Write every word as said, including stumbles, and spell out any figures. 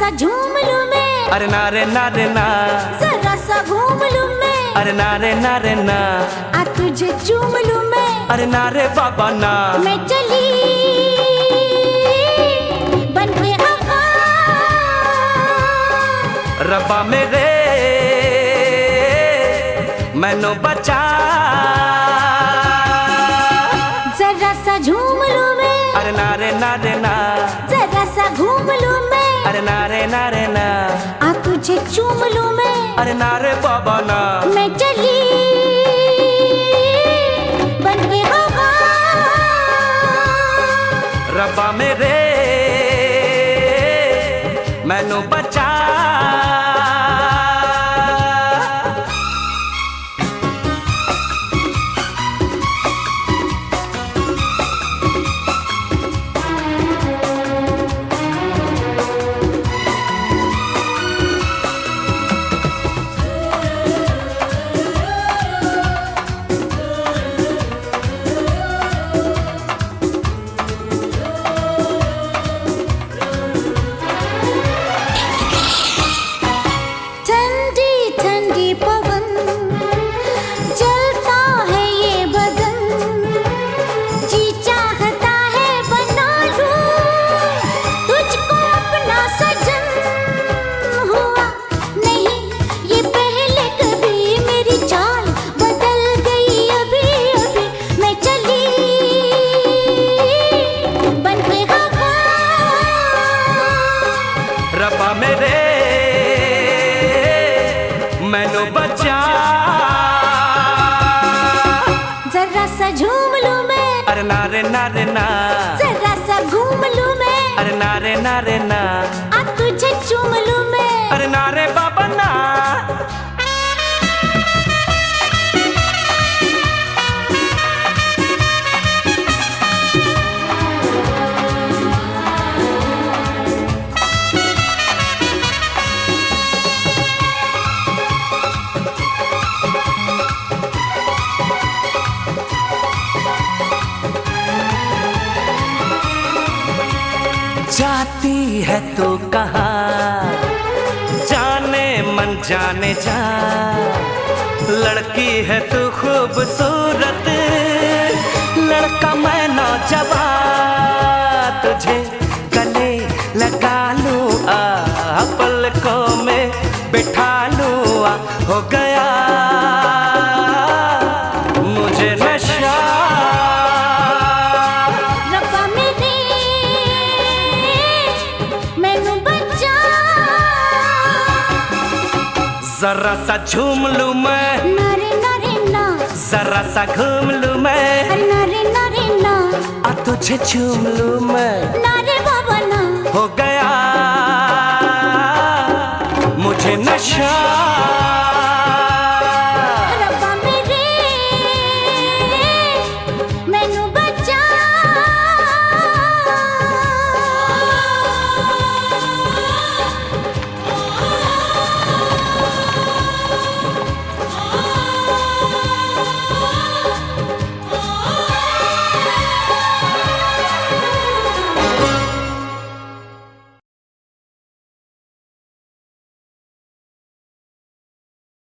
सा झूम लूं मैं, अरे नारे नारे ना, जरा सा घूम लूं मैं, अरे नारे नारे ना, आ तुझे चूम लूं मैं, अरे नारे बाबा ना। मैं चली बन के हवा, रब्बा मेरे मैनू बचा, जरा सा झूम लूं मैं, अरे नारे नारे ना, जरा सा घूम लूं मैं, अरे नारे नारे ना, आ तुझे चूम लूं मैं, अरे नारे बाबा ना। मैं चली बन के हवा, रब्बा मेरे मैनू बचा। रब्बा मेरे मैनू बचा, जरा सा झूम लूं मैं, अरे नारे नारे ना, जरा सा घूम लूं मैं, अरे नारे नारे ना, आ तुझे चूम लूं मैं, अरे नारे बाबा ना। जाती है तो कहाँ जाने मन जाने जा, लड़की है तू खूबसूरत, लड़का मैं नौजवान, तुझे गले लगा लूं आ, पलकों में बिठा लूं आ, हो गया मुझे नशा। जरा सा झूम लूं मैं, नारे नारे ना, जरा सा घूम लूं मैं, अरे नारे नारे ना, आ तुझे चूम लूं मैं, नारे बाबा ना, हो गया मुझे नशा।